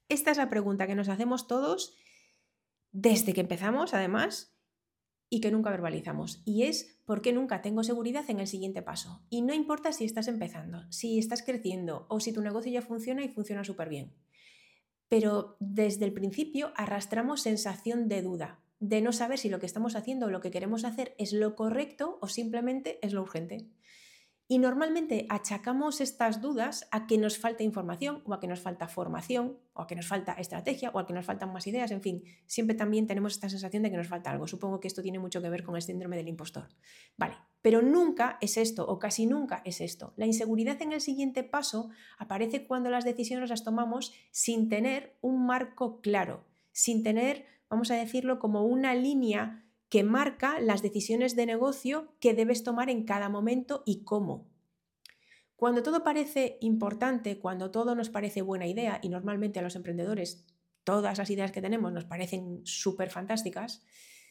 Esta es la pregunta que nos hacemos todos desde que empezamos, además, y que nunca verbalizamos. Y es ¿por qué nunca tengo seguridad en el siguiente paso? Y no importa si estás empezando, si estás creciendo o si tu negocio ya funciona y funciona súper bien. Pero desde el principio arrastramos sensación de duda, de no saber si lo que estamos haciendo o lo que queremos hacer es lo correcto o simplemente es lo urgente. Y normalmente achacamos estas dudas a que nos falta información o a que nos falta formación o a que nos falta estrategia o a que nos faltan más ideas, en fin, siempre también tenemos esta sensación de que nos falta algo. Supongo que esto tiene mucho que ver con el síndrome del impostor. Vale, pero nunca es esto o casi nunca es esto. La inseguridad en el siguiente paso aparece cuando las decisiones las tomamos sin tener un marco claro, sin tener, vamos a decirlo, como una línea que marca las decisiones de negocio que debes tomar en cada momento y cómo. Cuando todo parece importante, cuando todo nos parece buena idea, y normalmente a los emprendedores todas las ideas que tenemos nos parecen súper fantásticas,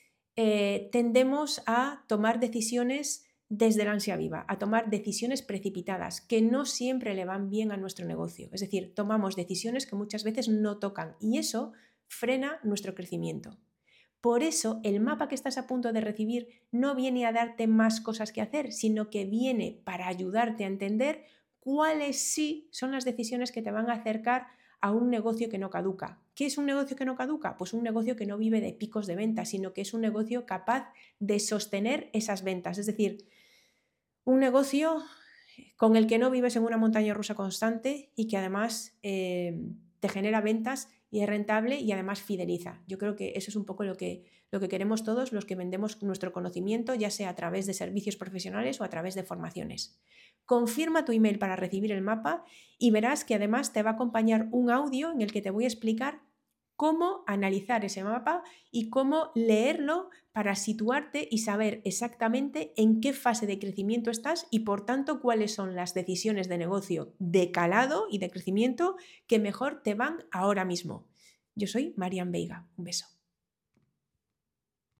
tendemos a tomar decisiones desde la ansia viva, a tomar decisiones precipitadas que no siempre le van bien a nuestro negocio. Es decir, tomamos decisiones que muchas veces no tocan y eso frena nuestro crecimiento. Por eso el mapa que estás a punto de recibir no viene a darte más cosas que hacer, sino que viene para ayudarte a entender cuáles sí son las decisiones que te van a acercar a un negocio que no caduca. ¿Qué es un negocio que no caduca? Pues un negocio que no vive de picos de ventas, sino que es un negocio capaz de sostener esas ventas. Es decir, un negocio con el que no vives en una montaña rusa constante y que además te genera ventas y es rentable y además fideliza. Yo creo que eso es un poco lo que queremos todos los que vendemos nuestro conocimiento, ya sea a través de servicios profesionales o a través de formaciones. Confirma tu email para recibir el mapa y verás que además te va a acompañar un audio en el que te voy a explicar cómo analizar ese mapa y cómo leerlo para situarte y saber exactamente en qué fase de crecimiento estás y por tanto cuáles son las decisiones de negocio de calado y de crecimiento que mejor te van ahora mismo. Yo soy Marian Veiga. Un beso.